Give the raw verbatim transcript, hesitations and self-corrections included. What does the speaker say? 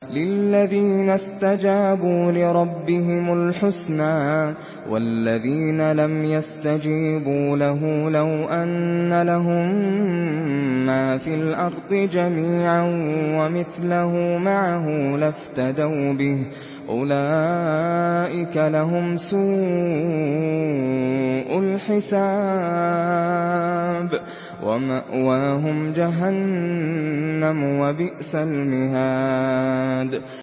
لِلَّذِينَ اسْتَجَابُوا لِرَبِّهِمُ الْحُسْنَىٰ ۚ وَالَّذِينَ لَمْ يَسْتَجِيبُوا لَهُ لَوْ أَنَّ لَهُم مَّا فِي الْأَرْضِ جَمِيعًا وَمِثْلَهُ مَعَهُ لَافْتَدَوْا بِهِ ۚ أُولَٰئِكَ لَهُمْ سُوءُ الْحِسَابِ وَمَأْوَاهُمْ جَهَنَّمُ ۖ وَبِئْسَ الْمِهَادُ